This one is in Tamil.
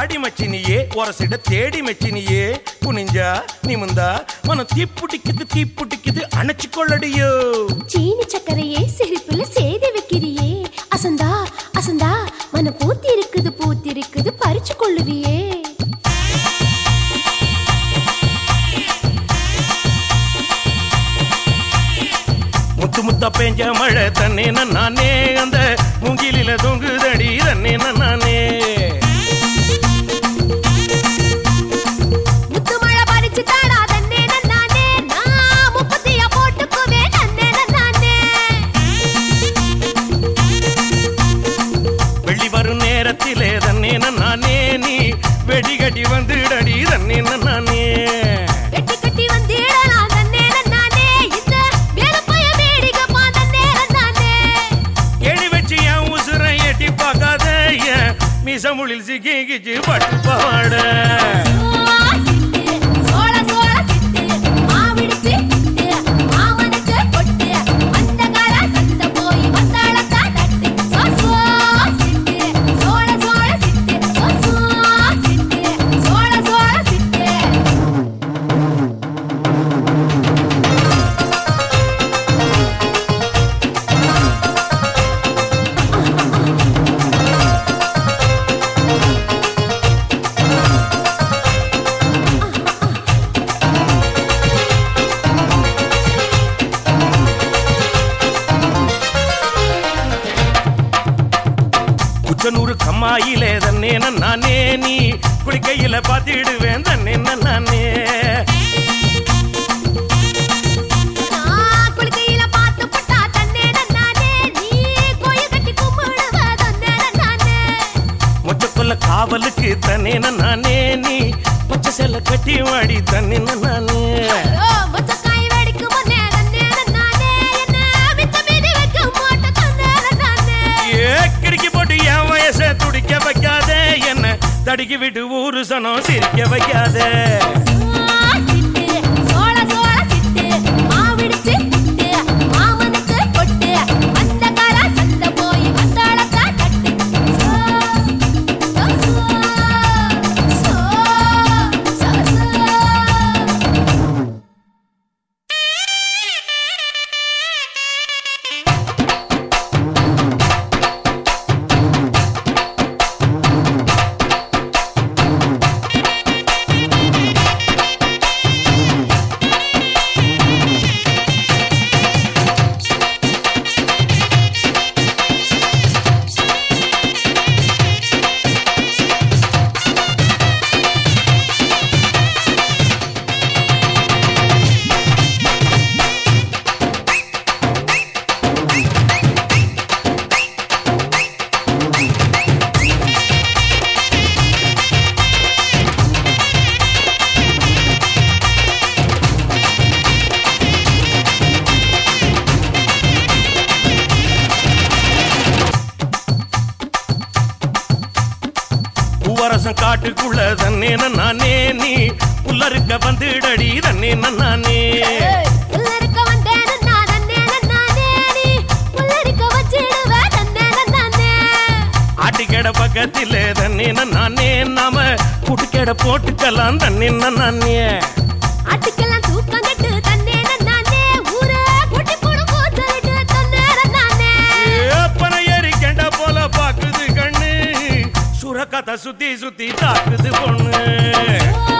வாடி மச்சினியே ஒரசிட தேடி மச்சினியே குனிஞ்சா நிமிந்தா மனம் தீப்புட்டிக்குது அணைச்சு கொள்ளடியோ சீனி சக்கரையே சிரிப்புல சேதி வைக்கிறியே அசந்தா அசந்தா மன பூத்தி இருக்குது பறிச்சு கொள்ளுவியே முத்து முத்தா பெஞ்ச மழை தன்னே நானே அந்த மூங்கிலில தொங்குதடி தன்னே நானே நேரத்திலே தன்னே நானே நீ வெடி கட்டி வந்துடடி தன்னே நானே வெட்டி கட்டி வந்திடலாம் தன்னே நானே இந்த வேலப்பைய வேடிக்கை தன்னே நானே எடி வச்சு என் உசுரை எட்டி பார்க்காத என் மிசமுளில் சிக்கிச்சு பட்டு பாட குச்சனூறு கம்மாயிலே தன்னே நானே நீ குளிக்கையில பாத்திடுவேன் தன்னே நானே குளிக்கையில பாத்து பட்டா தன்னே நானே நீ கோயில் கட்டி கும்பிடுவ தன்னே நானே மொச்சக்குள்ள காவலுக்கு தன்னே நானே நீ பச்சை செல்ல கட்டி வாடி தன்னே நானே மொச்சக்காய் வெடிக்கு முன்னே தன்னே நானே என்ன மிச்ச மீதி வைக்க மாட்ட தன்னே நானே கிடுக்கி போட்டு என் வயசை துடிக்க வைக்காத என்ன தடுக்கி விட்டு ஊரு சனம் சிரிக்க வைக்காத பூவரசம் காட்டுக்குள்ள தன்னே நானே நீ புல்லறுக்க வந்துடடி தன்னே நானே புல்லறுக்க வந்தேன் நானே நானே நீ புல்லறுக்க வச்சிடுவ தன்னே நானே ஆட்டுக்கடை பக்கத்திலே தன்னே நானே நாம கூட்டுக்கடை போட்டுக்கலாம் தன்னே நானே ஆட்டுக்கெல்லாம் தூக்கம் கட்டு தன்னே நானே ஊரே கூட்டி போடு போச்சலிட்டு தன்னே நானே பனை ஏறி கெண்ட போல பாக்குது கண்ணு சுரக்கத்தை சுத்தி சுத்தி தாக்குது பொண்ணு